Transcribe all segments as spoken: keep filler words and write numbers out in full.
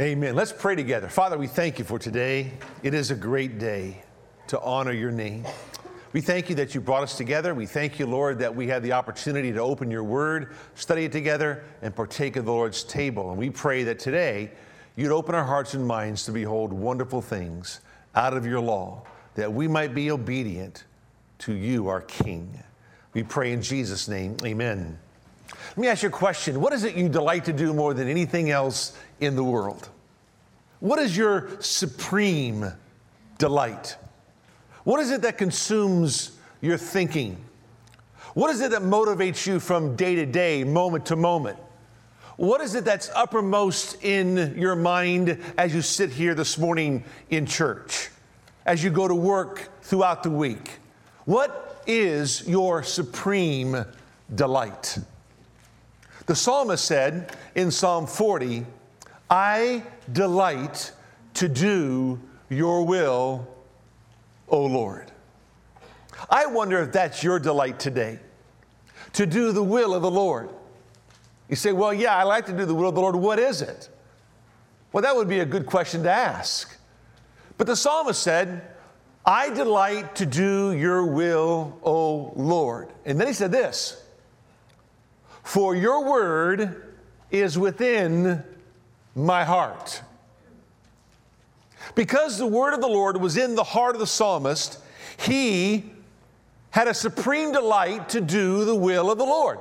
Amen. Let's pray together. Father, we thank you for today. It is a great day to honor your name. We thank you that you brought us together. We thank you, Lord, that we had the opportunity to open your word, study it together, and partake of the Lord's table. And we pray that today you'd open our hearts and minds to behold wonderful things out of your law, that we might be obedient to you, our King. We pray in Jesus' name, amen. Let me ask you a question. What is it you delight to do more than anything else in the world? What is your supreme delight? What is it that consumes your thinking? What is it that motivates you from day to day, moment to moment? What is it that's uppermost in your mind as you sit here this morning in church, as you go to work throughout the week? What is your supreme delight? The psalmist said in Psalm forty, I delight to do your will, O Lord. I wonder if that's your delight today, to do the will of the Lord. You say, well, yeah, I like to do the will of the Lord. What is it? Well, that would be a good question to ask. But the psalmist said, I delight to do your will, O Lord. And then he said this, for your word is within my heart. Because the word of the Lord was in the heart of the psalmist, he had a supreme delight to do the will of the Lord.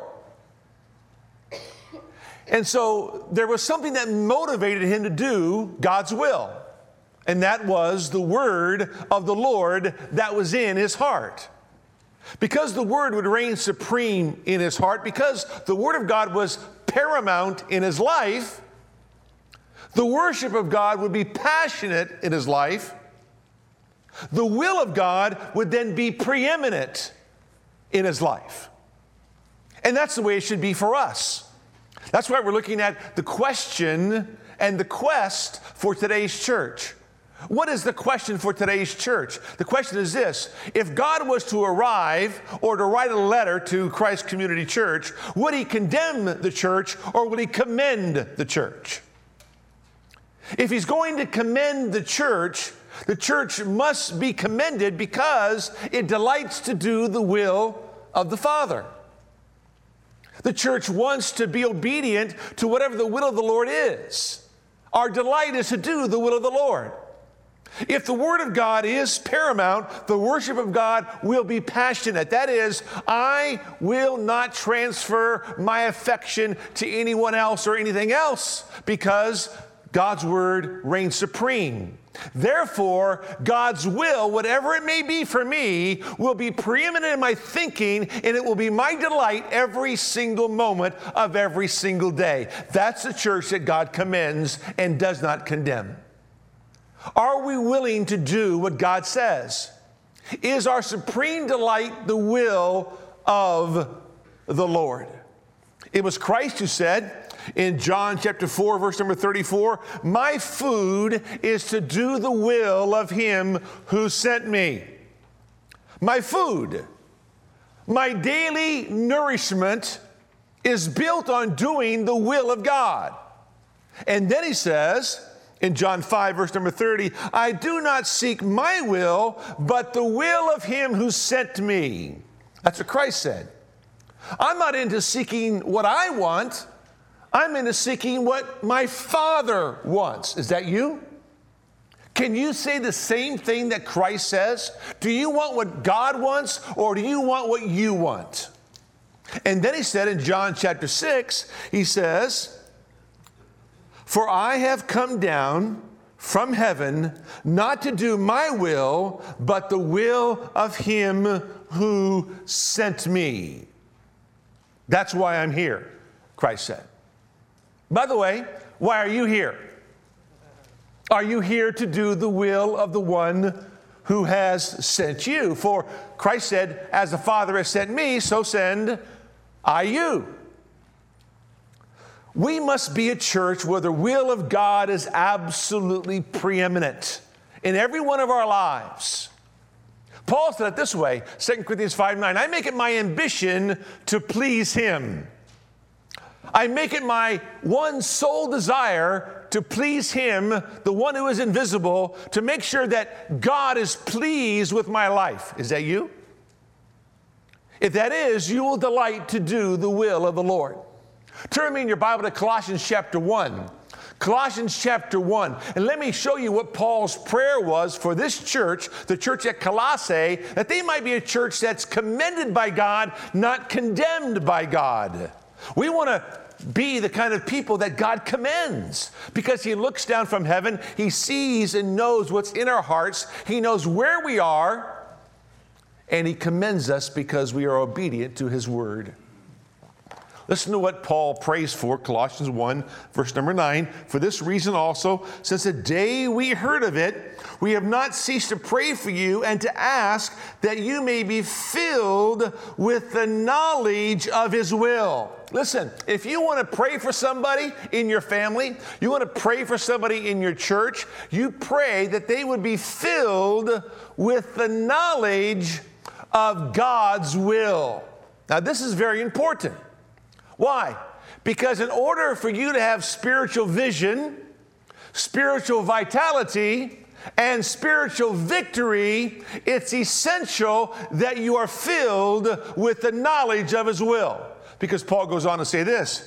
And so there was something that motivated him to do God's will. And that was the word of the Lord that was in his heart. Because the word would reign supreme in his heart, because the word of God was paramount in his life, the worship of God would be passionate in his life. The will of God would then be preeminent in his life. And that's the way it should be for us. That's why we're looking at the question and the quest for today's church. What is the question for today's church? The question is this: if God was to arrive or to write a letter to Christ Community Church, would he condemn the church or would he commend the church? If he's going to commend the church, the church must be commended because it delights to do the will of the Father. The church wants to be obedient to whatever the will of the Lord is. Our delight is to do the will of the Lord. If the Word of God is paramount, the worship of God will be passionate. That is, I will not transfer my affection to anyone else or anything else because God's Word reigns supreme. Therefore, God's will, whatever it may be for me, will be preeminent in my thinking, and it will be my delight every single moment of every single day. That's the church that God commends and does not condemn. Are we willing to do what God says? Is our supreme delight the will of the Lord? It was Christ who said in John chapter four, verse number thirty-four, my food is to do the will of him who sent me. My food, my daily nourishment is built on doing the will of God. And then he says, in John five, verse number thirty, I do not seek my will, but the will of him who sent me. That's what Christ said. I'm not into seeking what I want. I'm into seeking what my Father wants. Is that you? Can you say the same thing that Christ says? Do you want what God wants, or do you want what you want? And then he said in John chapter six, he says, for I have come down from heaven not to do my will, but the will of him who sent me. That's why I'm here, Christ said. By the way, why are you here? Are you here to do the will of the one who has sent you? For Christ said, as the Father has sent me, so send I you. We must be a church where the will of God is absolutely preeminent in every one of our lives. Paul said it this way, Second Corinthians five nine, I make it my ambition to please him. I make it my one sole desire to please Him, the one who is invisible, to make sure that God is pleased with my life. Is that you? If that is, you will delight to do the will of the Lord. Turn me in your Bible to Colossians chapter one. Colossians chapter one. And let me show you what Paul's prayer was for this church, the church at Colossae, that they might be a church that's commended by God, not condemned by God. We want to be the kind of people that God commends because He looks down from heaven. He sees and knows what's in our hearts. He knows where we are, and He commends us because we are obedient to His word. Listen to what Paul prays for, Colossians one, verse number nine. For this reason also, since the day we heard of it, we have not ceased to pray for you and to ask that you may be filled with the knowledge of His will. Listen, if you want to pray for somebody in your family, you want to pray for somebody in your church, you pray that they would be filled with the knowledge of God's will. Now, this is very important. Why? Because in order for you to have spiritual vision, spiritual vitality, and spiritual victory, it's essential that you are filled with the knowledge of His will. Because Paul goes on to say this,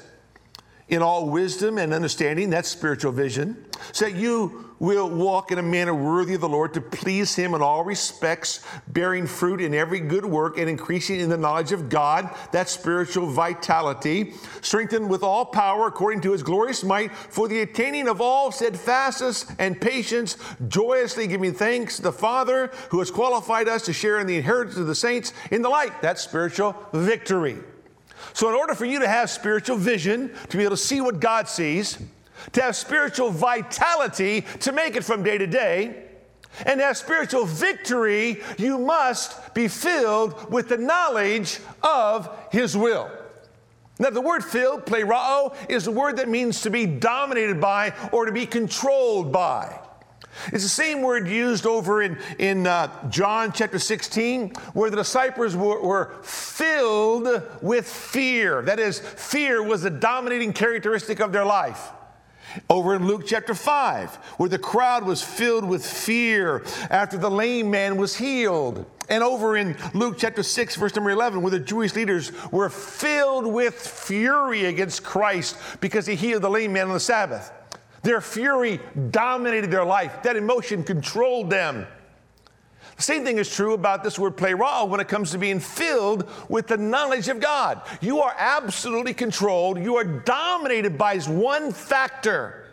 in all wisdom and understanding, that's spiritual vision, so that you will walk in a manner worthy of the Lord to please Him in all respects, bearing fruit in every good work and increasing in the knowledge of God, that's spiritual vitality, strengthened with all power according to His glorious might for the attaining of all steadfastness and patience, joyously giving thanks to the Father who has qualified us to share in the inheritance of the saints in the light, that's spiritual victory. So in order for you to have spiritual vision, to be able to see what God sees, to have spiritual vitality, to make it from day to day, and to have spiritual victory, you must be filled with the knowledge of His will. Now, the word filled, plerao, is a word that means to be dominated by or to be controlled by. It's the same word used over in, in uh, John chapter sixteen, where the disciples were, were filled with fear. That is, fear was the dominating characteristic of their life. Over in Luke chapter five, where the crowd was filled with fear after the lame man was healed. And over in Luke chapter six, verse number eleven, where the Jewish leaders were filled with fury against Christ because He healed the lame man on the Sabbath. Their fury dominated their life. That emotion controlled them. The same thing is true about this word plerao when it comes to being filled with the knowledge of God. You are absolutely controlled. You are dominated by one factor.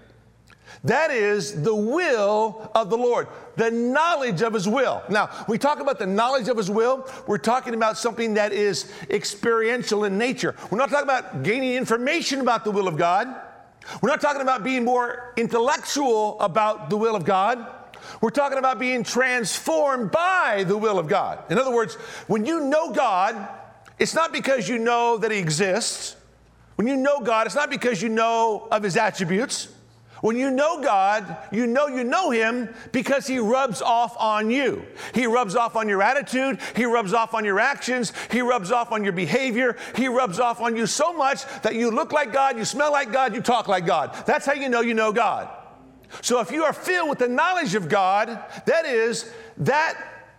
That is the will of the Lord, the knowledge of His will. Now, when we talk about the knowledge of His will, we're talking about something that is experiential in nature. We're not talking about gaining information about the will of God. We're not talking about being more intellectual about the will of God. We're talking about being transformed by the will of God. In other words, when you know God, it's not because you know that He exists. When you know God, it's not because you know of His attributes. When you know God, you know you know Him because He rubs off on you. He rubs off on your attitude. He rubs off on your actions. He rubs off on your behavior. He rubs off on you so much that you look like God, you smell like God, you talk like God. That's how you know you know God. So if you are filled with the knowledge of God, that is, that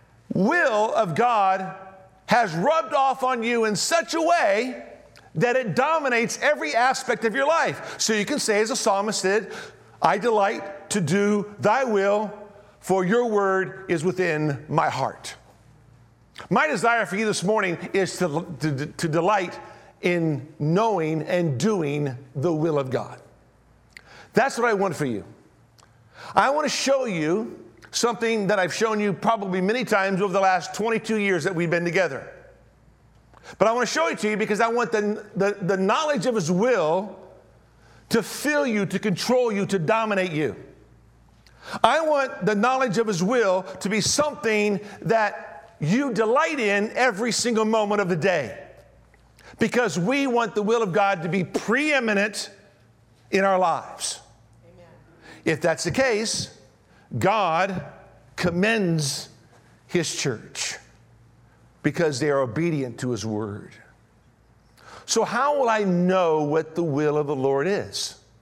will of God has rubbed off on you in such a way that it dominates every aspect of your life. So you can say, as the psalmist did, I delight to do Thy will, for Your word is within my heart. My desire for you this morning is to, to, to delight in knowing and doing the will of God. That's what I want for you. I want to show you something that I've shown you probably many times over the last twenty-two years that we've been together. But I want to show it to you because I want the, the, the knowledge of His will to fill you, to control you, to dominate you. I want the knowledge of His will to be something that you delight in every single moment of the day. Because we want the will of God to be preeminent in our lives. Amen. If that's the case, God commends His church because they are obedient to His word. So how will I know what the will of the Lord is?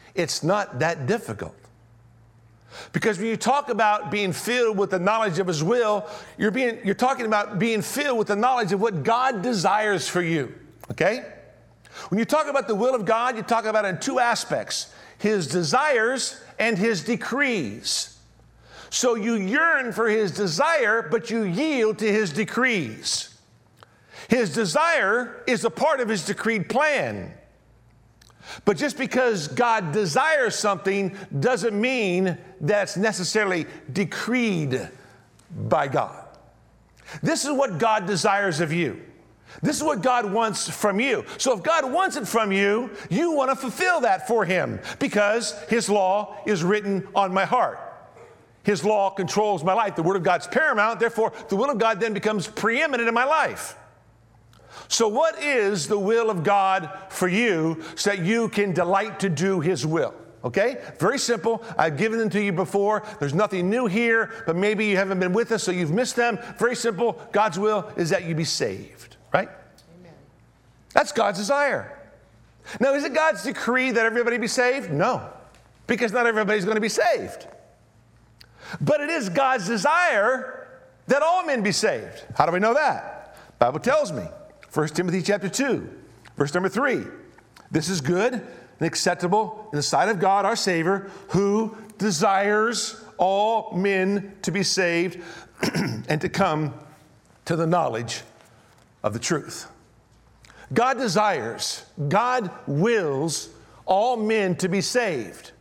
It's not that difficult. Because when you talk about being filled with the knowledge of His will, you're, being, you're talking about being filled with the knowledge of what God desires for you, okay? When you talk about the will of God, you talk about it in two aspects, His desires and His decrees. So you yearn for His desire, but you yield to His decrees. His desire is a part of His decreed plan. But just because God desires something doesn't mean that's necessarily decreed by God. This is what God desires of you. This is what God wants from you. So if God wants it from you, you want to fulfill that for Him because His law is written on my heart. His law controls my life. The Word of God's paramount. Therefore, the will of God then becomes preeminent in my life. So what is the will of God for you so that you can delight to do His will? Okay? Very simple. I've given them to you before. There's nothing new here, but maybe you haven't been with us, so you've missed them. Very simple. God's will is that you be saved, right? Amen. That's God's desire. Now, is it God's decree that everybody be saved? No, because not everybody's going to be saved. But it is God's desire that all men be saved. How do we know that? The Bible tells me. First Timothy chapter two, verse number three. This is good and acceptable in the sight of God, our Savior, who desires all men to be saved and to come to the knowledge of the truth. God desires, God wills all men to be saved.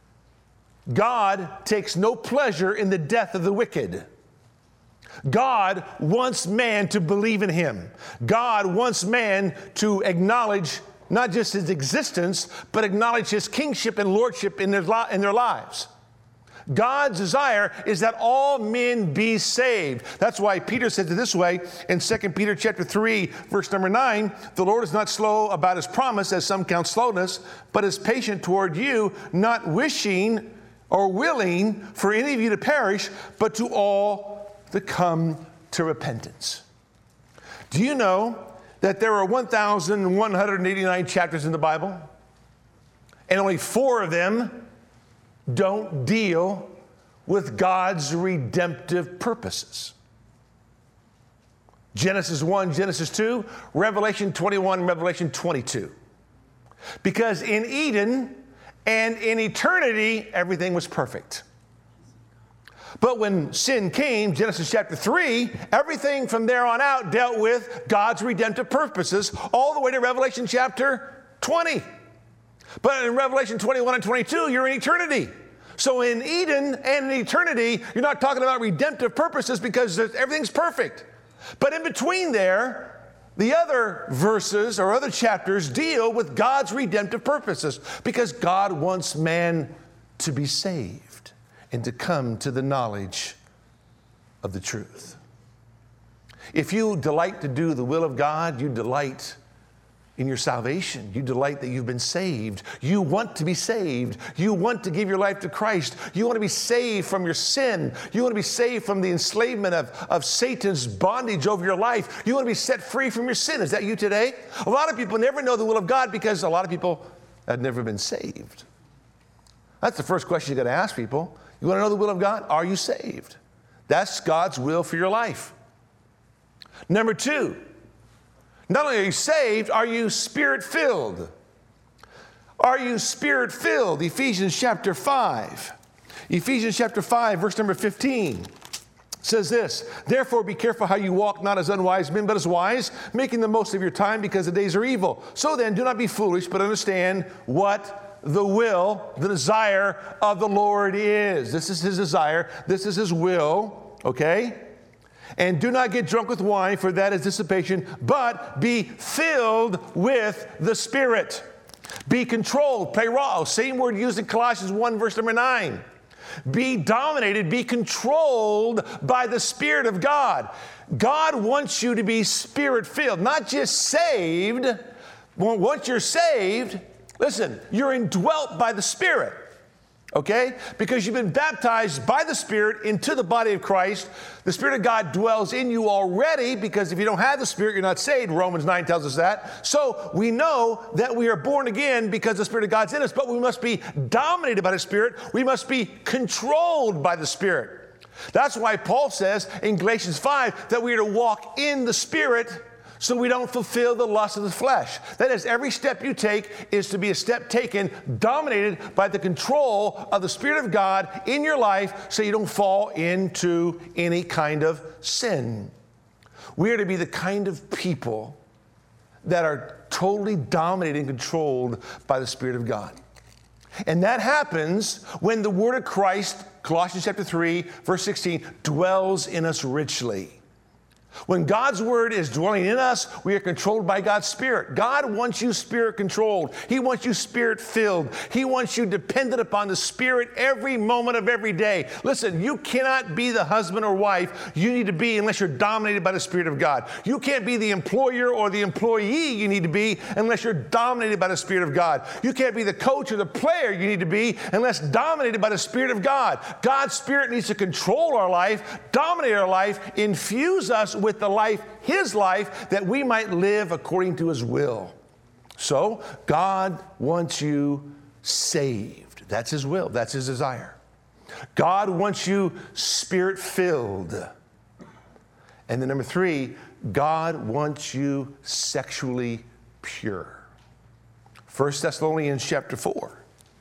God takes no pleasure in the death of the wicked. God wants man to believe in Him. God wants man to acknowledge not just His existence, but acknowledge His kingship and lordship in their, li- in their lives. God's desire is that all men be saved. That's why Peter says it this way in Second Peter chapter three, verse number nine, the Lord is not slow about His promise, as some count slowness, but is patient toward you, not wishing or willing for any of you to perish, but to all to come to repentance. Do you know that there are one thousand one hundred eighty-nine chapters in the Bible, and only four of them don't deal with God's redemptive purposes? Genesis one, Genesis two, Revelation twenty-one, Revelation twenty-two. Because in Eden and in eternity, everything was perfect. But when sin came, Genesis chapter three, everything from there on out dealt with God's redemptive purposes all the way to Revelation chapter twenty. But in Revelation twenty-one and twenty-two, you're in eternity. So in Eden and in eternity, you're not talking about redemptive purposes because everything's perfect. But in between there, the other verses or other chapters deal with God's redemptive purposes because God wants man to be saved and to come to the knowledge of the truth. If you delight to do the will of God, you delight in your salvation. You delight that you've been saved. You want to be saved. You want to give your life to Christ. You want to be saved from your sin. You want to be saved from the enslavement of, of Satan's bondage over your life. You want to be set free from your sin. Is that you today? A lot of people never know the will of God because a lot of people have never been saved. That's the first question you got to ask people. You want to know the will of God? Are you saved? That's God's will for your life. Number two, not only are you saved, are you Spirit-filled? Are you Spirit-filled? Ephesians chapter five. Ephesians chapter five, verse number fifteen says this, therefore be careful how you walk, not as unwise men, but as wise, making the most of your time because the days are evil. So then, do not be foolish, but understand what the will, the desire of the Lord is. This is His desire. This is His will, okay? And do not get drunk with wine, for that is dissipation, but be filled with the Spirit. Be controlled, plerao, same word used in Colossians one, verse number nine. Be dominated, be controlled by the Spirit of God. God wants you to be Spirit-filled, not just saved. Well, once you're saved, listen, you're indwelt by the Spirit. Okay? Because you've been baptized by the Spirit into the body of Christ. The Spirit of God dwells in you already, because if you don't have the Spirit, you're not saved. Romans nine tells us that. So we know that we are born again because the Spirit of God's in us, but we must be dominated by the Spirit. We must be controlled by the Spirit. That's why Paul says in Galatians five that we are to walk in the Spirit so we don't fulfill the lust of the flesh. That is, every step you take is to be a step taken dominated by the control of the Spirit of God in your life, so you don't fall into any kind of sin. We are to be the kind of people that are totally dominated and controlled by the Spirit of God. And that happens when the Word of Christ, Colossians chapter three, verse sixteen, dwells in us richly. When God's Word is dwelling in us, we are controlled by God's Spirit. God wants you Spirit-controlled. He wants you Spirit-filled. He wants you dependent upon the Spirit every moment of every day. Listen, you cannot be the husband or wife you need to be unless you're dominated by the Spirit of God. You can't be the employer or the employee you need to be unless you're dominated by the Spirit of God. You can't be the coach or the player you need to be unless dominated by the Spirit of God. God's Spirit needs to control our life, dominate our life, infuse us with the life, His life, that we might live according to His will. So, God wants you saved. That's His will. That's His desire. God wants you Spirit-filled. And then number three, God wants you sexually pure. First Thessalonians chapter four.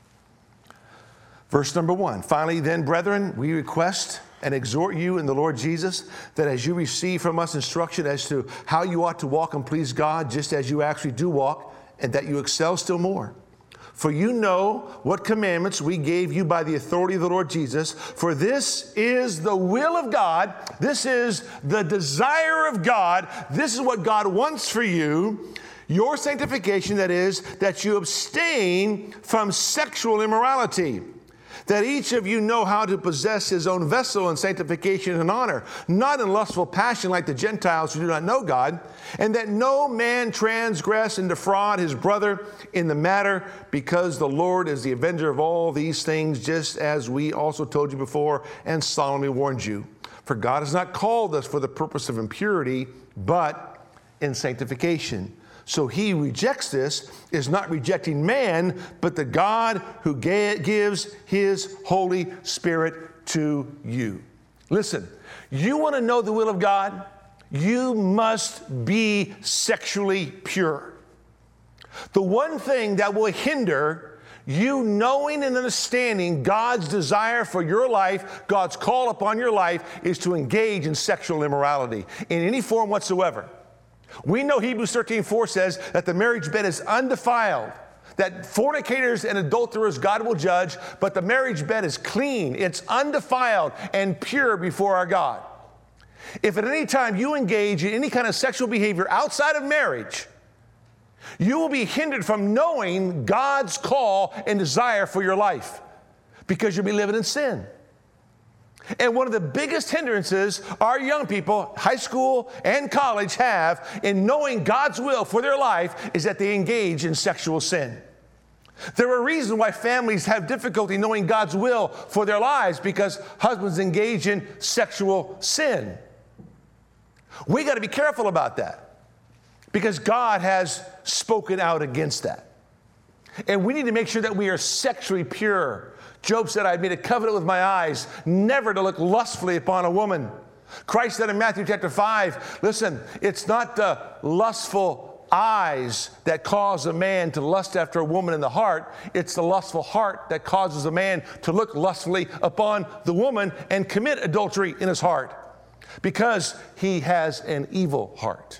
Verse number one. Finally, then, brethren, we request and exhort you in the Lord Jesus, that as you receive from us instruction as to how you ought to walk and please God, just as you actually do walk, and that you excel still more. For you know what commandments we gave you by the authority of the Lord Jesus. For this is the will of God. This is the desire of God. This is what God wants for you. Your sanctification, that is, that you abstain from sexual immorality. That each of you know how to possess his own vessel in sanctification and honor, not in lustful passion like the Gentiles who do not know God, and that no man transgress and defraud his brother in the matter, because the Lord is the avenger of all these things, just as we also told you before and solemnly warned you. For God has not called us for the purpose of impurity, but in sanctification. So he rejects this, is not rejecting man, but the God who ga- gives his Holy Spirit to you. Listen, you want to know the will of God? You must be sexually pure. The one thing that will hinder you knowing and understanding God's desire for your life, God's call upon your life, is to engage in sexual immorality in any form whatsoever. We know Hebrews thirteen four says that the marriage bed is undefiled, that fornicators and adulterers God will judge, but the marriage bed is clean, it's undefiled and pure before our God. If at any time you engage in any kind of sexual behavior outside of marriage, you will be hindered from knowing God's call and desire for your life, because you'll be living in sin. And one of the biggest hindrances our young people, high school and college, have in knowing God's will for their life is that they engage in sexual sin. There are reasons why families have difficulty knowing God's will for their lives, because husbands engage in sexual sin. We got to be careful about that, because God has spoken out against that. And we need to make sure that we are sexually pure. Job said, I made a covenant with my eyes, never to look lustfully upon a woman. Christ said in Matthew chapter five, listen, it's not the lustful eyes that cause a man to lust after a woman in the heart. It's the lustful heart that causes a man to look lustfully upon the woman and commit adultery in his heart, because he has an evil heart.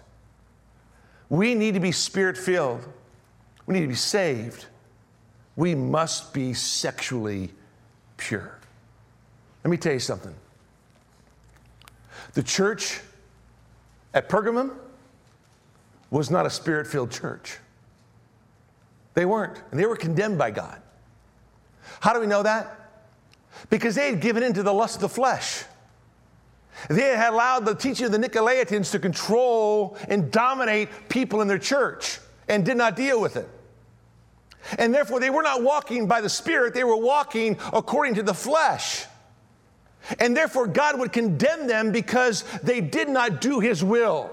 We need to be Spirit-filled. We need to be saved. We must be sexually pure. Let me tell you something. The church at Pergamum was not a Spirit-filled church. They weren't, and they were condemned by God. How do we know that? Because they had given in to the lust of the flesh. They had allowed the teaching of the Nicolaitans to control and dominate people in their church and did not deal with it. And therefore, they were not walking by the Spirit, they were walking according to the flesh. And therefore, God would condemn them because they did not do His will.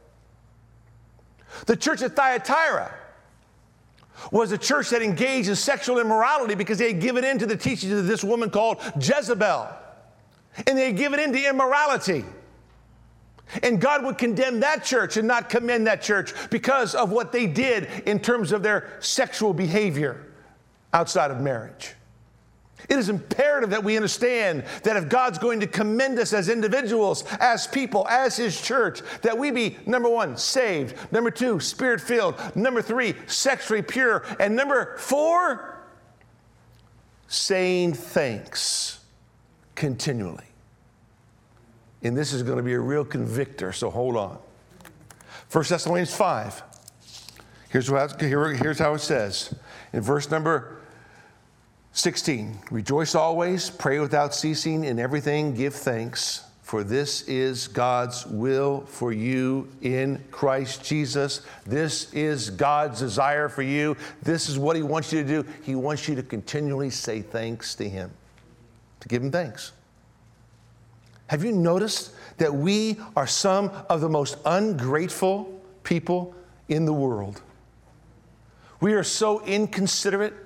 The church at Thyatira was a church that engaged in sexual immorality because they had given in to the teachings of this woman called Jezebel. And they had given in to immorality. And God would condemn that church and not commend that church because of what they did in terms of their sexual behavior outside of marriage. It is imperative that we understand that if God's going to commend us as individuals, as people, as His church, that we be, number one, saved, number two, Spirit-filled, number three, sexually pure, and number four, saying thanks continually. And this is going to be a real convictor, so hold on. First Thessalonians five. Here's, what, here, here's how it says. In verse number sixteen, rejoice always, pray without ceasing, in everything give thanks, for this is God's will for you in Christ Jesus. This is God's desire for you. This is what He wants you to do. He wants you to continually say thanks to Him, to give Him thanks. Have you noticed that we are some of the most ungrateful people in the world? We are so inconsiderate.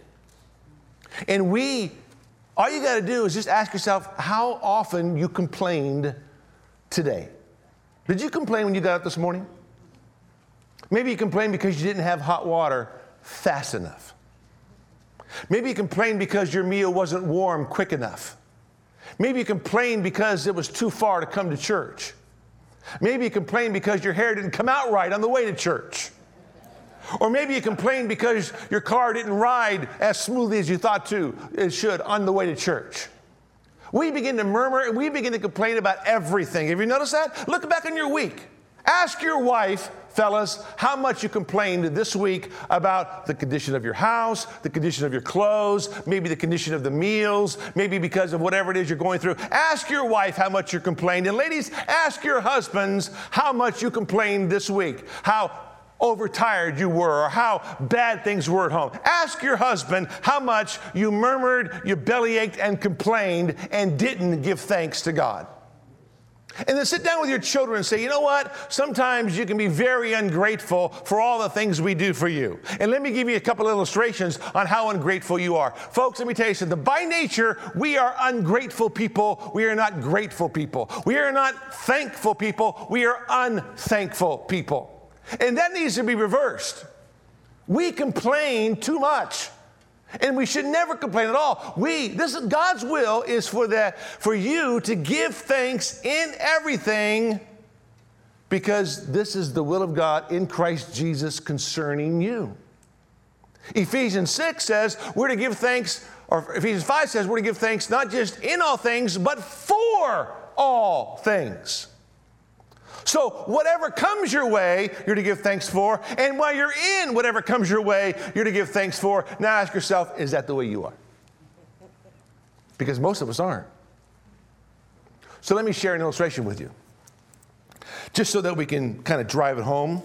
And we, all you got to do is just ask yourself how often you complained today. Did you complain when you got up this morning? Maybe you complained because you didn't have hot water fast enough. Maybe you complained because your meal wasn't warm quick enough. Maybe you complained because it was too far to come to church. Maybe you complained because your hair didn't come out right on the way to church. Or maybe you complained because your car didn't ride as smoothly as you thought to, it should on the way to church. We begin to murmur and we begin to complain about everything. Have you noticed that? Look back on your week. Ask your wife, fellas, how much you complained this week about the condition of your house, the condition of your clothes, maybe the condition of the meals, maybe because of whatever it is you're going through. Ask your wife how much you complained. And ladies, ask your husbands how much you complained this week, how overtired you were, or how bad things were at home. Ask your husband how much you murmured, you bellyached, and complained and didn't give thanks to God. And then sit down with your children and say, you know what? Sometimes you can be very ungrateful for all the things we do for you. And let me give you a couple illustrations on how ungrateful you are. Folks, let me tell you something. By nature, we are ungrateful people. We are not grateful people. We are not thankful people. We are unthankful people. And that needs to be reversed. We complain too much. And we should never complain at all. We, this is God's will is for that, for you to give thanks in everything, because this is the will of God in Christ Jesus concerning you. Ephesians six says we're to give thanks, or Ephesians five says we're to give thanks not just in all things, but for all things. So whatever comes your way, you're to give thanks for. And while you're in whatever comes your way, you're to give thanks for. Now ask yourself, is that the way you are? Because most of us aren't. So let me share an illustration with you, just so that we can kind of drive it home.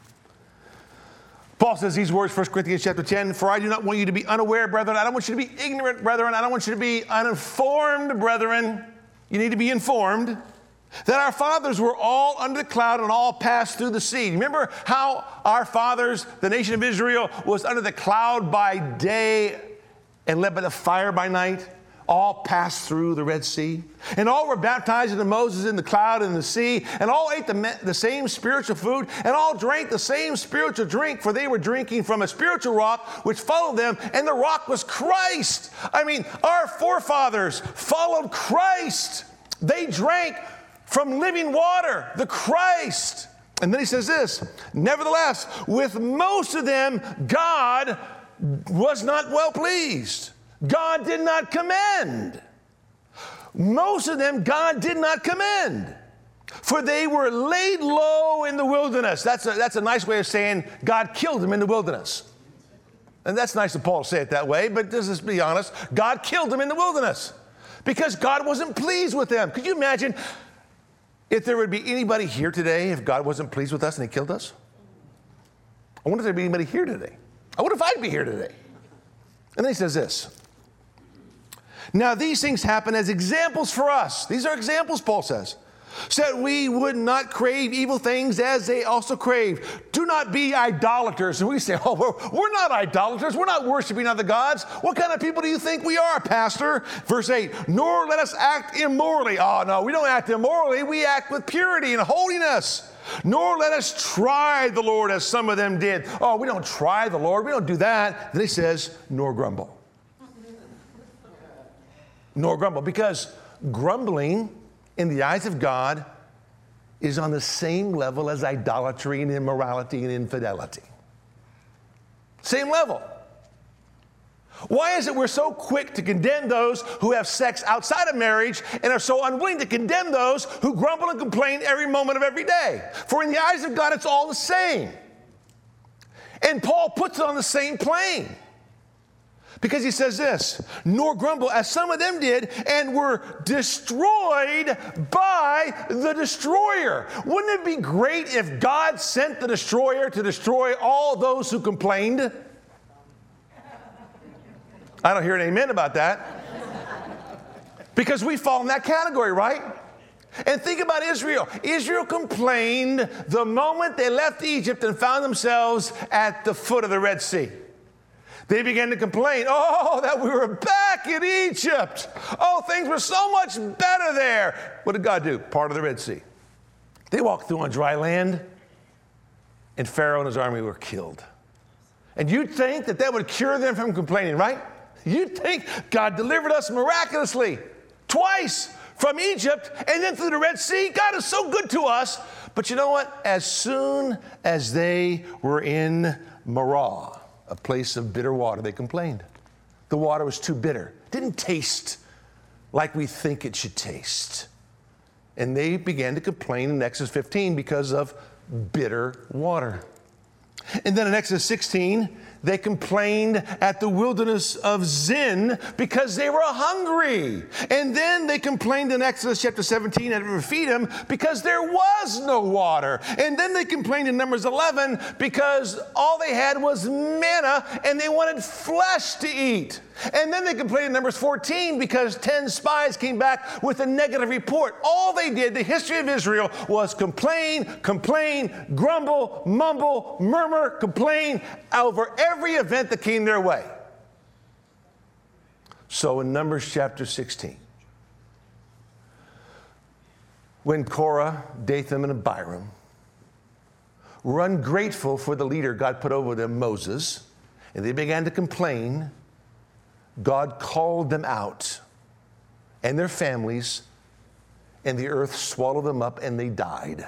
Paul says these words, First Corinthians chapter ten, for I do not want you to be unaware, brethren. I don't want you to be ignorant, brethren. I don't want you to be uninformed, brethren. You need to be informed that our fathers were all under the cloud and all passed through the sea. Remember how our fathers, the nation of Israel, was under the cloud by day and led by the fire by night? All passed through the Red Sea. And all were baptized into Moses in the cloud and the sea. And all ate the, the same spiritual food. And all drank the same spiritual drink, for they were drinking from a spiritual rock which followed them. And the rock was Christ. I mean, our forefathers followed Christ. They drank from living water, the Christ. And then he says this, nevertheless, with most of them, God was not well pleased. God did not commend. Most of them, God did not commend. For they were laid low in the wilderness. That's a, that's a nice way of saying God killed them in the wilderness. And that's nice of Paul to say it that way, but let's just be honest. God killed them in the wilderness because God wasn't pleased with them. Could you imagine if there would be anybody here today if God wasn't pleased with us and He killed us? I wonder if there'd be anybody here today. I wonder if I'd be here today. And then he says this. Now these things happen as examples for us. These are examples, Paul says, so that we would not crave evil things as they also crave. Do not be idolaters. And we say, oh, we're, we're not idolaters. We're not worshiping other gods. What kind of people do you think we are, Pastor? Verse eight, nor let us act immorally. Oh, no, we don't act immorally. We act with purity and holiness. Nor let us try the Lord as some of them did. Oh, we don't try the Lord. We don't do that. Then he says, nor grumble. Nor grumble. Because grumbling in the eyes of God is on the same level as idolatry and immorality and infidelity. Same level. Why is it we're so quick to condemn those who have sex outside of marriage and are so unwilling to condemn those who grumble and complain every moment of every day? For in the eyes of God, it's all the same. And Paul puts it on the same plane. Because he says this, nor grumble as some of them did and were destroyed by the destroyer. Wouldn't it be great if God sent the destroyer to destroy all those who complained? I don't hear an amen about that. Because we fall in that category, right? And think about Israel. Israel complained the moment they left Egypt and found themselves at the foot of the Red Sea. They began to complain, oh, that we were back in Egypt. Oh, things were so much better there. What did God do? Part of the Red Sea. They walked through on dry land, and Pharaoh and his army were killed. And you'd think that that would cure them from complaining, right? You'd think God delivered us miraculously twice from Egypt and then through the Red Sea. God is so good to us. But you know what? As soon as they were in Marah, a place of bitter water, they complained. The water was too bitter. It didn't taste like we think it should taste. And they began to complain in Exodus fifteen because of bitter water. And then in Exodus sixteen, they complained at the wilderness of Zin because they were hungry. And then they complained in Exodus chapter seventeen at Rephidim because there was no water. And then they complained in Numbers eleven because all they had was manna and they wanted flesh to eat. And then they complained in Numbers fourteen because ten spies came back with a negative report. All they did, the history of Israel, was complain, complain, grumble, mumble, murmur, complain over every event that came their way. So in Numbers chapter sixteen, when Korah, Dathan, and Abiram were ungrateful for the leader God put over them, Moses, and they began to complain, God called them out and their families, and the earth swallowed them up and they died.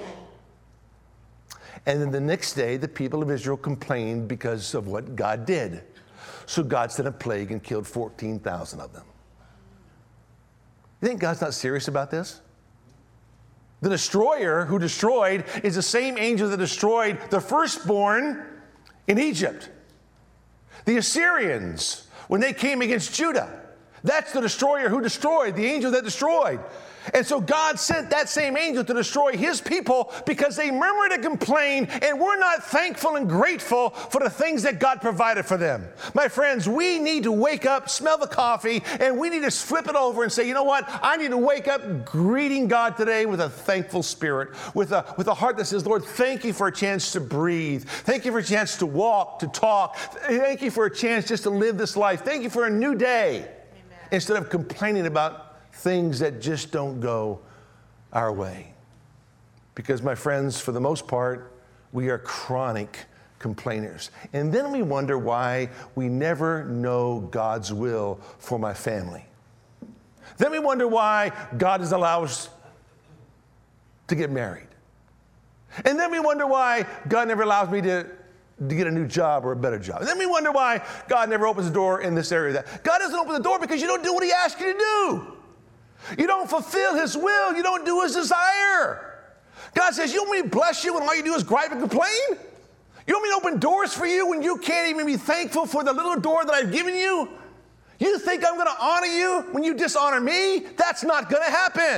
And then the next day, the people of Israel complained because of what God did. So God sent a plague and killed fourteen thousand of them. You think God's not serious about this? The destroyer who destroyed is the same angel that destroyed the firstborn in Egypt. The Assyrians, when they came against Judah, that's the destroyer who destroyed, the angel that destroyed. And so God sent that same angel to destroy his people because they murmured and complained and were not thankful and grateful for the things that God provided for them. My friends, we need to wake up, smell the coffee, and we need to flip it over and say, you know what? I need to wake up greeting God today with a thankful spirit, with a, with a heart that says, Lord, thank you for a chance to breathe. Thank you for a chance to walk, to talk. Thank you for a chance just to live this life. Thank you for a new day. Amen. Instead of complaining about things that just don't go our way. Because, my friends, for the most part, we are chronic complainers. And then we wonder why we never know God's will for my family. Then we wonder why God doesn't allow us to get married. And then we wonder why God never allows me to, to get a new job or a better job. And then we wonder why God never opens the door in this area. That God doesn't open the door because you don't do what he asks you to do. You don't fulfill his will. You don't do his desire. God says, you want me to bless you when all you do is gripe and complain? You want me to open doors for you when you can't even be thankful for the little door that I've given you? You think I'm going to honor you when you dishonor me? That's not going to happen.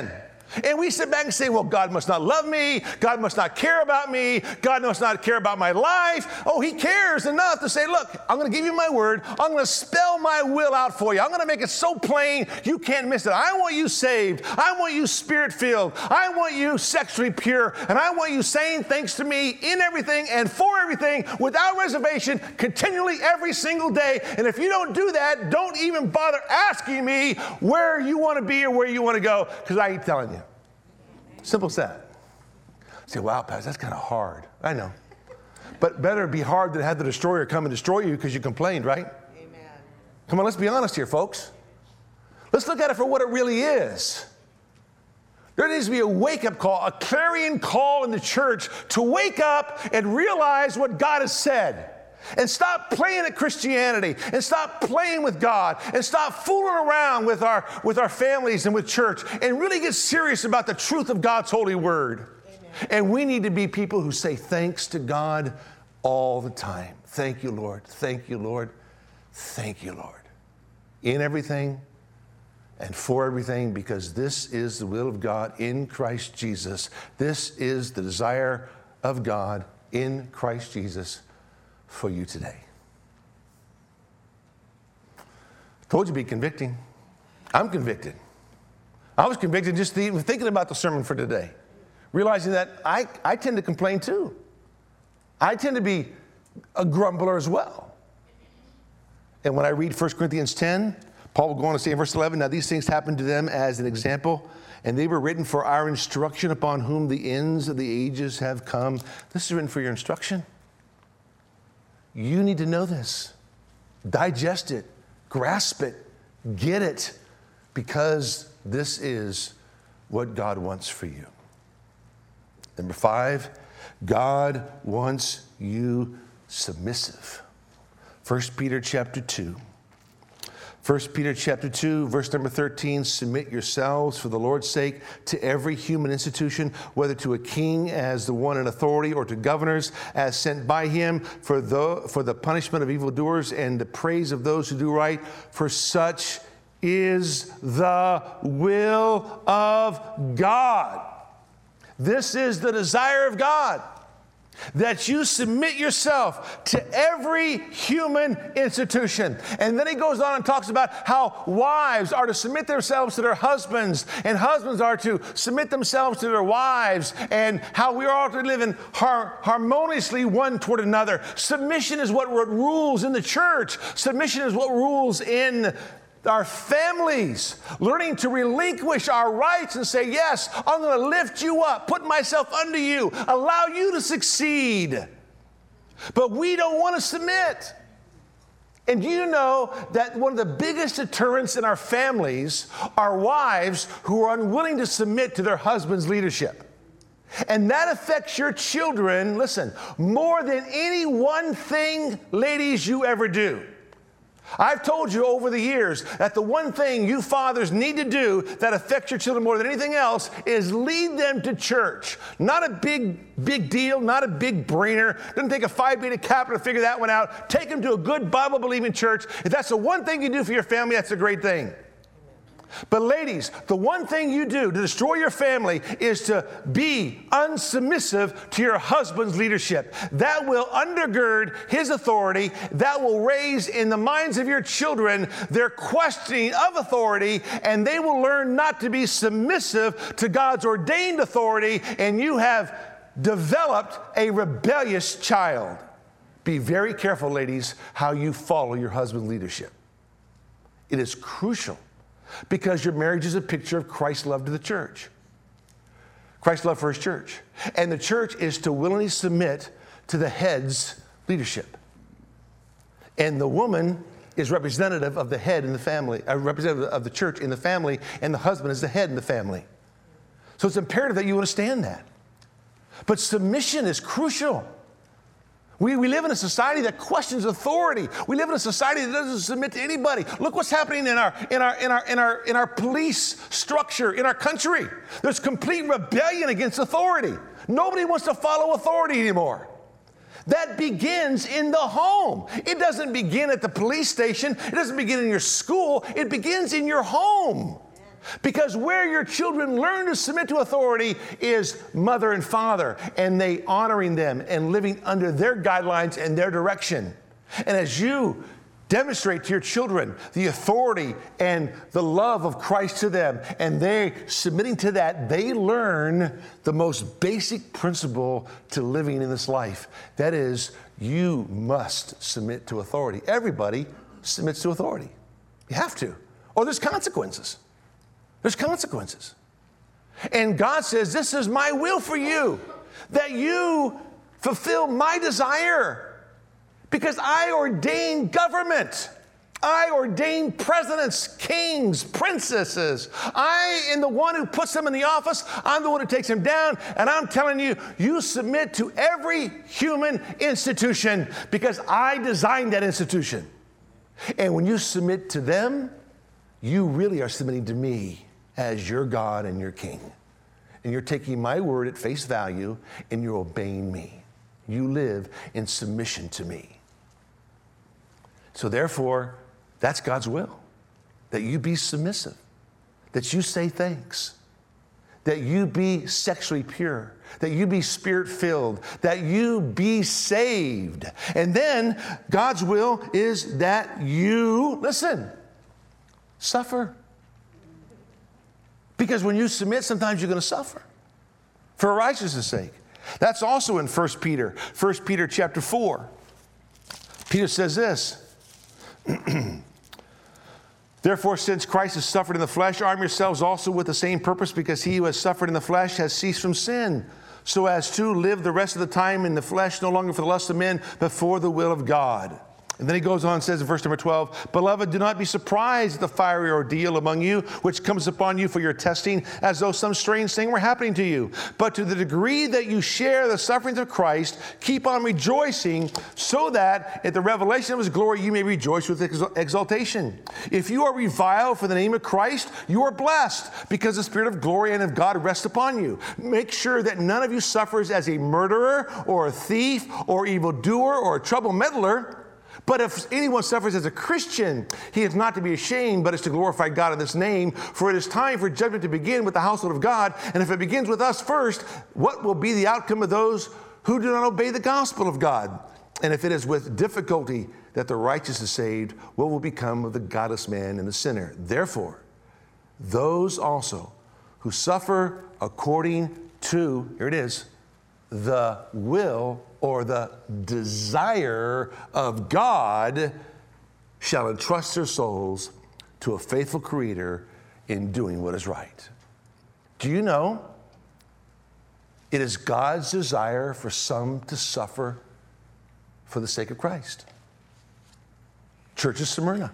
And we sit back and say, well, God must not love me. God must not care about me. God must not care about my life. Oh, he cares enough to say, look, I'm going to give you my word. I'm going to spell my will out for you. I'm going to make it so plain you can't miss it. I want you saved. I want you spirit-filled. I want you sexually pure. And I want you saying thanks to me in everything and for everything without reservation, continually every single day. And if you don't do that, don't even bother asking me where you want to be or where you want to go, because I ain't telling you. Simple as that. You say, wow, Pastor, that's kind of hard. I know. But better be hard than have the destroyer come and destroy you because you complained, right? Amen. Come on, let's be honest here, folks. Let's look at it for what it really is. There needs to be a wake-up call, a clarion call in the church to wake up and realize what God has said. And stop playing at Christianity, and stop playing with God, and stop fooling around with our, with our families and with church, and really get serious about the truth of God's holy word. Amen. And we need to be people who say thanks to God all the time. Thank you, Lord. Thank you, Lord. Thank you, Lord. In everything and for everything, because this is the will of God in Christ Jesus. This is the desire of God in Christ Jesus for you today. I told you it'd be convicting. I'm convicted. I was convicted just even thinking about the sermon for today, realizing that I, I tend to complain too. I tend to be a grumbler as well. And when I read First Corinthians ten, Paul will go on to say in verse eleven, now these things happened to them as an example, and they were written for our instruction, upon whom the ends of the ages have come. This is written for your instruction. You need to know this. Digest it. Grasp it. Get it. Because this is what God wants for you. Number five, God wants you submissive. First Peter chapter two. First Peter chapter two, verse number thirteen, submit yourselves for the Lord's sake to every human institution, whether to a king as the one in authority or to governors as sent by him for the, for the punishment of evildoers and the praise of those who do right. For such is the will of God. This is the desire of God, that you submit yourself to every human institution. And then he goes on and talks about how wives are to submit themselves to their husbands, and husbands are to submit themselves to their wives, and how we are all to live in har- harmoniously one toward another. Submission is what rules in the church. Submission is what rules in our families, learning to relinquish our rights and say, yes, I'm going to lift you up, put myself under you, allow you to succeed. But we don't want to submit. And do you know that one of the biggest deterrents in our families are wives who are unwilling to submit to their husband's leadership? And that affects your children, listen, more than any one thing, ladies, you ever do. I've told you over the years that the one thing you fathers need to do that affects your children more than anything else is lead them to church. Not a big, big deal, not a big brainer. Doesn't take a Phi Beta Kappa to figure that one out. Take them to a good Bible-believing church. If that's the one thing you do for your family, that's a great thing. But ladies, the one thing you do to destroy your family is to be unsubmissive to your husband's leadership. That will undergird his authority. That will raise in the minds of your children their questioning of authority, and they will learn not to be submissive to God's ordained authority, and you have developed a rebellious child. Be very careful, ladies, how you follow your husband's leadership. It is crucial. Because your marriage is a picture of Christ's love to the church. Christ's love for his church. And the church is to willingly submit to the head's leadership. And the woman is representative of the head in the family, a representative of the church in the family, and the husband is the head in the family. So it's imperative that you understand that. But submission is crucial. We, we live in a society that questions authority. We live in a society that doesn't submit to anybody. Look what's happening in our, in our, in our, in our, in our police structure in our country. There's complete rebellion against authority. Nobody wants to follow authority anymore. That begins in the home. It doesn't begin at the police station. It doesn't begin in your school. It begins in your home. Because where your children learn to submit to authority is mother and father, and they honoring them and living under their guidelines and their direction. And as you demonstrate to your children the authority and the love of Christ to them, and they submitting to that, they learn the most basic principle to living in this life. That is, you must submit to authority. Everybody submits to authority. You have to. Or there's consequences. There's consequences. And God says, this is my will for you, that you fulfill my desire. Because I ordain government. I ordain presidents, kings, princesses. I am the one who puts them in the office. I'm the one who takes them down. And I'm telling you, you submit to every human institution because I designed that institution. And when you submit to them, you really are submitting to me as your God and your King. And you're taking my word at face value and you're obeying me. You live in submission to me. So therefore, that's God's will, that you be submissive, that you say thanks, that you be sexually pure, that you be spirit-filled, that you be saved. And then God's will is that you, listen, suffer. Because when you submit, sometimes you're going to suffer for righteousness' sake. That's also in First Peter, First Peter chapter four. Peter says this, therefore, since Christ has suffered in the flesh, arm yourselves also with the same purpose, because he who has suffered in the flesh has ceased from sin, so as to live the rest of the time in the flesh, no longer for the lust of men, but for the will of God. And then he goes on and says in verse number twelve, beloved, do not be surprised at the fiery ordeal among you, which comes upon you for your testing, as though some strange thing were happening to you. But to the degree that you share the sufferings of Christ, keep on rejoicing, so that at the revelation of his glory you may rejoice with exultation. If you are reviled for the name of Christ, you are blessed, because the Spirit of glory and of God rests upon you. Make sure that none of you suffers as a murderer, or a thief, or evildoer, or a trouble meddler. But if anyone suffers as a Christian, he is not to be ashamed, but is to glorify God in this name. For it is time for judgment to begin with the household of God. And if it begins with us first, what will be the outcome of those who do not obey the gospel of God? And if it is with difficulty that the righteous is saved, what will become of the godless man and the sinner? Therefore, those also who suffer according to, here it is, the will or the desire of God shall entrust their souls to a faithful Creator in doing what is right. Do you know it is God's desire for some to suffer for the sake of Christ? Church of Smyrna.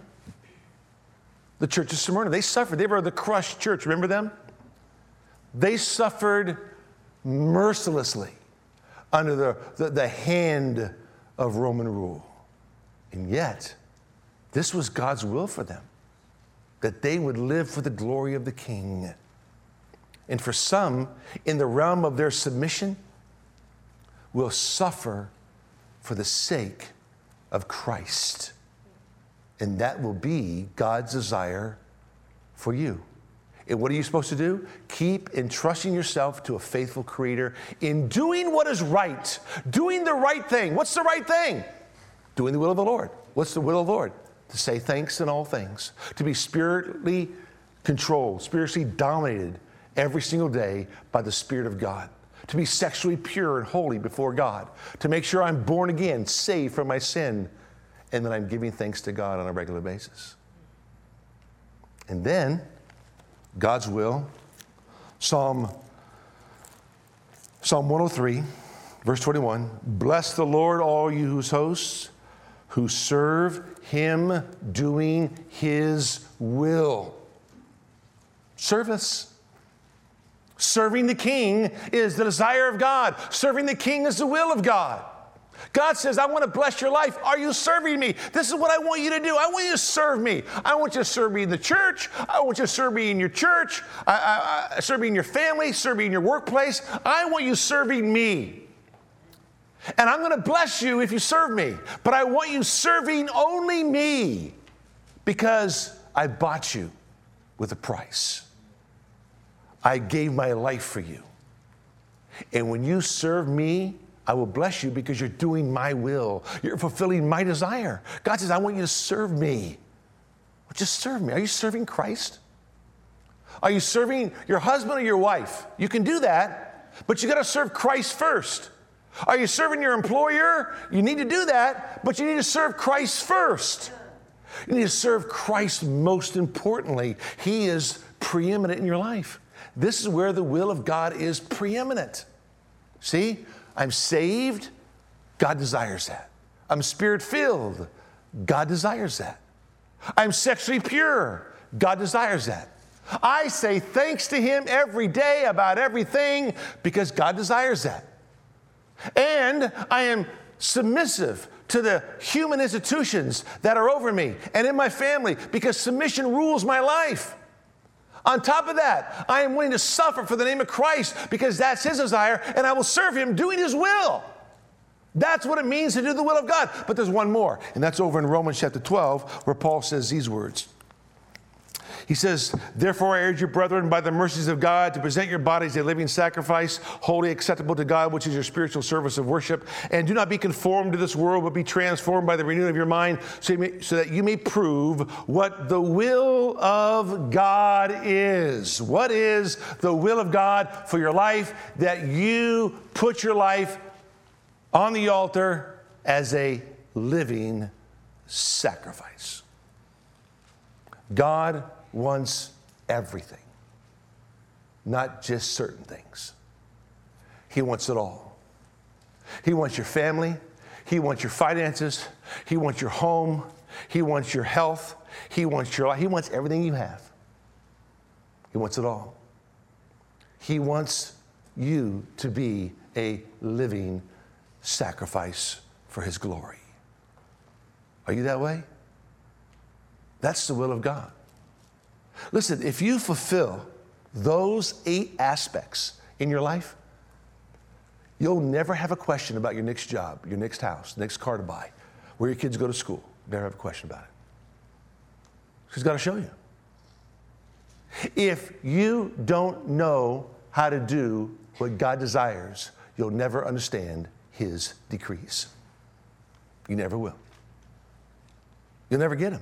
The Church of Smyrna, they suffered. They were the crushed church. Remember them? They suffered mercilessly under the, the, the hand of Roman rule. And yet, this was God's will for them, that they would live for the glory of the King. And for some, in the realm of their submission, will suffer for the sake of Christ. And that will be God's desire for you. And what are you supposed to do? Keep entrusting yourself to a faithful Creator in doing what is right, doing the right thing. What's the right thing? Doing the will of the Lord. What's the will of the Lord? To say thanks in all things, to be spiritually controlled, spiritually dominated every single day by the Spirit of God, to be sexually pure and holy before God, to make sure I'm born again, saved from my sin, and that I'm giving thanks to God on a regular basis. And then, God's will, Psalm, Psalm one oh three, verse twenty-one, bless the Lord, all you whose hosts, who serve him doing his will. Service. Serving the King is the desire of God. Serving the King is the will of God. God says, I want to bless your life. Are you serving me? This is what I want you to do. I want you to serve me. I want you to serve me in the church. I want you to serve me in your church. I, I, I, serve me in your family. Serve me in your workplace. I want you serving me. And I'm going to bless you if you serve me. But I want you serving only me, because I bought you with a price. I gave my life for you. And when you serve me, I will bless you because you're doing my will. You're fulfilling my desire. God says, I want you to serve me. Well, just serve me. Are you serving Christ? Are you serving your husband or your wife? You can do that, but you got to serve Christ first. Are you serving your employer? You need to do that, but you need to serve Christ first. You need to serve Christ most importantly. He is preeminent in your life. This is where the will of God is preeminent. See, I'm saved. God desires that. I'm spirit-filled. God desires that. I'm sexually pure. God desires that. I say thanks to Him every day about everything because God desires that. And I am submissive to the human institutions that are over me and in my family because submission rules my life. On top of that, I am willing to suffer for the name of Christ because that's His desire, and I will serve Him doing His will. That's what it means to do the will of God. But there's one more, and that's over in Romans chapter twelve, where Paul says these words. He says, therefore I urge you, brethren, by the mercies of God, to present your bodies a living sacrifice, wholly acceptable to God, which is your spiritual service of worship. And do not be conformed to this world, but be transformed by the renewing of your mind, so, you may, so that you may prove what the will of God is. What is the will of God for your life? That you put your life on the altar as a living sacrifice. God wants everything, not just certain things. He wants it all. He wants your family. He wants your finances. He wants your home. He wants your health. He wants your life. He wants everything you have. He wants it all. He wants you to be a living sacrifice for His glory. Are you that way? That's the will of God. Listen, if you fulfill those eight aspects in your life, you'll never have a question about your next job, your next house, next car to buy, where your kids go to school. Never have a question about it. He's got to show you. If you don't know how to do what God desires, you'll never understand His decrees. You never will. You'll never get Him.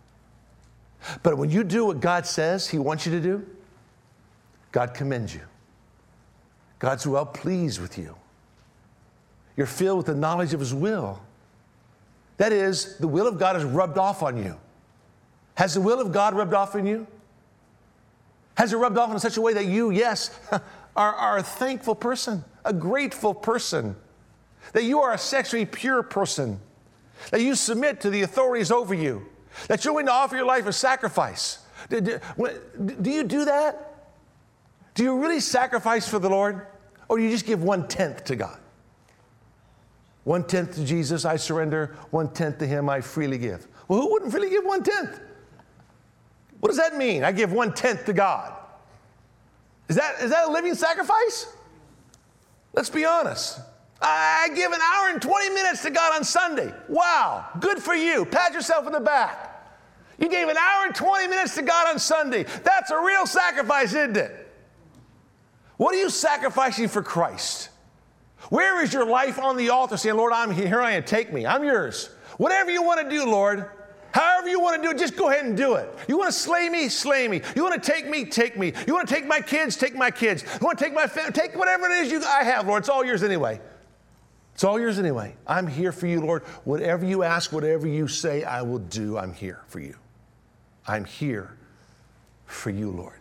But when you do what God says He wants you to do, God commends you. God's well pleased with you. You're filled with the knowledge of His will. That is, the will of God is rubbed off on you. Has the will of God rubbed off on you? Has it rubbed off in such a way that you, yes, are, are a thankful person, a grateful person, that you are a sexually pure person, that you submit to the authorities over you, that you're willing to offer your life as sacrifice? Do, do, do you do that? Do you really sacrifice for the Lord? Or do you just give one-tenth to God? One-tenth to Jesus, I surrender. One-tenth to Him, I freely give. Well, who wouldn't freely give one-tenth? What does that mean? I give one-tenth to God. Is that, is that a living sacrifice? Let's be honest. I give an hour and twenty minutes to God on Sunday. Wow, good for you. Pat yourself in the back. You gave an hour and twenty minutes to God on Sunday. That's a real sacrifice, isn't it? What are you sacrificing for Christ? Where is your life on the altar saying, Lord, I'm here, here I am, take me, I'm yours. Whatever you want to do, Lord, however you want to do it, just go ahead and do it. You want to slay me, slay me. You want to take me, take me. You want to take my kids, take my kids. You want to take my family, take whatever it is you, I have, Lord. It's all yours anyway. It's all yours anyway. I'm here for you, Lord. Whatever you ask, whatever you say, I will do. I'm here for you. I'm here for you, Lord.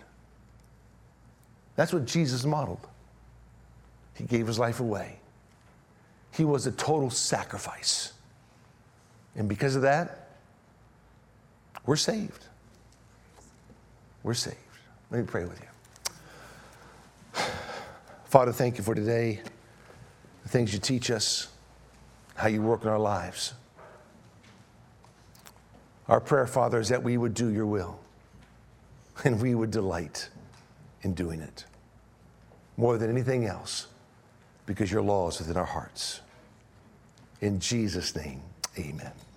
That's what Jesus modeled. He gave His life away. He was a total sacrifice. And because of that, we're saved. We're saved. Let me pray with you. Father, thank you for today. The things you teach us, how you work in our lives. Our prayer, Father, is that we would do your will and we would delight in doing it more than anything else because your law is within our hearts. In Jesus' name, amen.